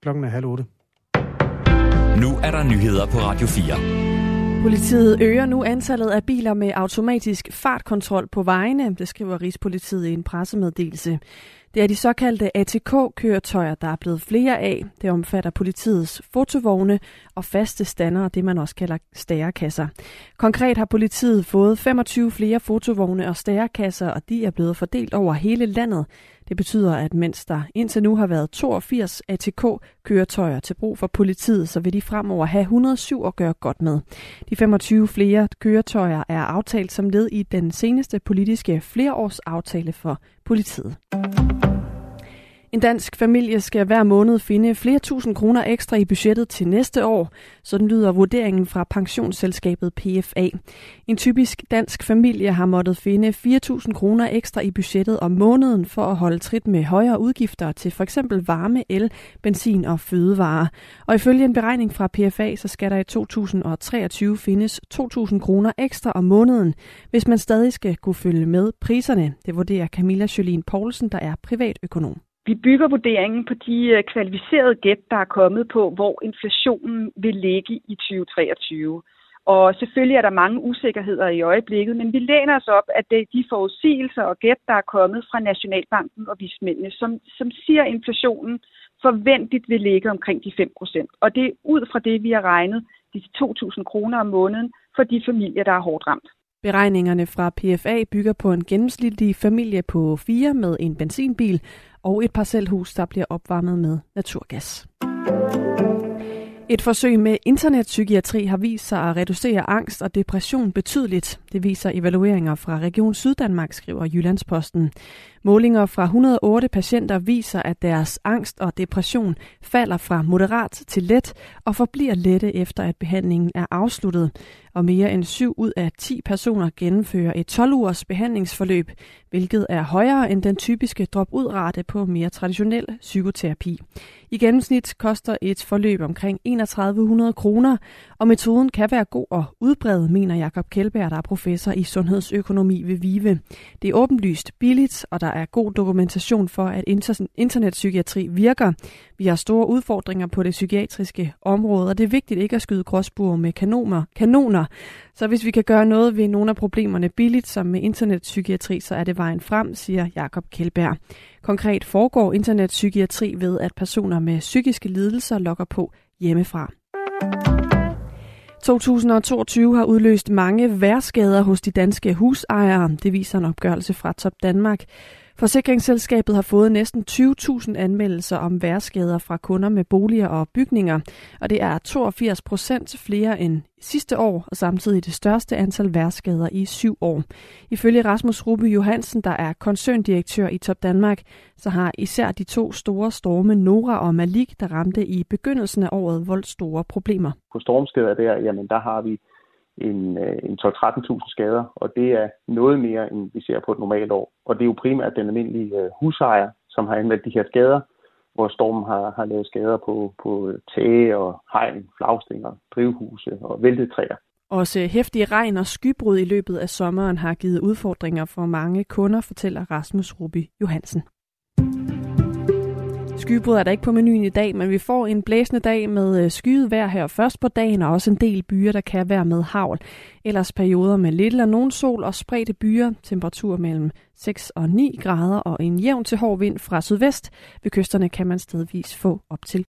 Klokken er 7:30. Nu er der nyheder på Radio 4. Politiet øger nu antallet af biler med automatisk fartkontrol på vejene, det skriver Rigspolitiet i en pressemeddelelse. Det er de såkaldte ATK-køretøjer, der er blevet flere af. Det omfatter politiets fotovogne og faste standere, det man også kalder stærekasser. Konkret har politiet fået 25 flere fotovogne og stærekasser, og de er blevet fordelt over hele landet. Det betyder, at mens der indtil nu har været 82 ATK-køretøjer til brug for politiet, så vil de fremover have 107 at gøre godt med. De 25 flere køretøjer er aftalt som led i den seneste politiske flereårsaftale for politiet. En dansk familie skal hver måned finde flere tusind kroner ekstra i budgettet til næste år. Sådan lyder vurderingen fra pensionsselskabet PFA. En typisk dansk familie har måttet finde 4.000 kroner ekstra i budgettet om måneden for at holde trit med højere udgifter til f.eks. varme, el, benzin og fødevarer. Og ifølge en beregning fra PFA, så skal der i 2023 findes 2.000 kroner ekstra om måneden, hvis man stadig skal kunne følge med priserne. Det vurderer Camilla Jolien Poulsen, der er privatøkonom. Vi bygger vurderingen på de kvalificerede gæt, der er kommet på, hvor inflationen vil ligge i 2023. Og selvfølgelig er der mange usikkerheder i øjeblikket, men vi læner os op, at det er de forudsigelser og gæt, der er kommet fra Nationalbanken og vismændene, som siger, at inflationen forventeligt vil ligge omkring de 5%. Og det er ud fra det, vi har regnet de 2.000 kroner om måneden for de familier, der er hårdt ramt. Beregningerne fra PFA bygger på en gennemsnitlig familie på 4 med en benzinbil og et parcelhus, der bliver opvarmet med naturgas. Et forsøg med internetpsykiatri har vist sig at reducere angst og depression betydeligt. Det viser evalueringer fra Region Syddanmark, skriver Jyllandsposten. Målinger fra 108 patienter viser, at deres angst og depression falder fra moderat til let og forbliver lette efter, at behandlingen er afsluttet. Og mere end 7 ud af 10 personer gennemfører et 12-ugers behandlingsforløb, hvilket er højere end den typiske drop-ud-rate på mere traditionel psykoterapi. I gennemsnit koster et forløb omkring 3100 kroner, og metoden kan være god og udbredt, mener Jakob Kjeldberg, der er professor i sundhedsøkonomi ved VIVE. Det er åbenlyst billigt, og der er god dokumentation for, at internetpsykiatri virker. Vi har store udfordringer på det psykiatriske område, og det er vigtigt ikke at skyde gråspurve med kanoner. Så hvis vi kan gøre noget ved nogle af problemerne billigt, som med internetpsykiatri, så er det vejen frem, siger Jakob Kjeldberg. Konkret foregår internetpsykiatri ved, at personer med psykiske lidelser logger på hjemmefra. 2022 har udløst mange vejrskader hos de danske husejere. Det viser en opgørelse fra Top Danmark. Forsikringsselskabet har fået næsten 20.000 anmeldelser om vejrskader fra kunder med boliger og bygninger, og det er 82% flere end sidste år, og samtidig det største antal vejrskader i 7 år. Ifølge Rasmus Ruby Johansen, der er koncerndirektør i Top Danmark, så har især de 2 store storme Nora og Malik, der ramte i begyndelsen af året, voldt store problemer. På stormskader der har vi en 12-13.000 skader, og det er noget mere, end vi ser på et normalt år. Og det er jo primært den almindelige husejer, som har anmeldt de her skader, hvor stormen har lavet skader på tage og hegn, flagstænger, drivhuse og væltede træer. Også heftige regn og skybrud i løbet af sommeren har givet udfordringer for mange kunder, fortæller Rasmus Ruby Johansen. Skybrud er der ikke på menuen i dag, men vi får en blæsende dag med skyet vejr her først på dagen, og også en del byer, der kan være med hagl. Ellers perioder med lidt eller nogen sol og spredte byer, temperatur mellem 6 og 9 grader og en jævn til hård vind fra sydvest. Ved kysterne kan man stedvis få op til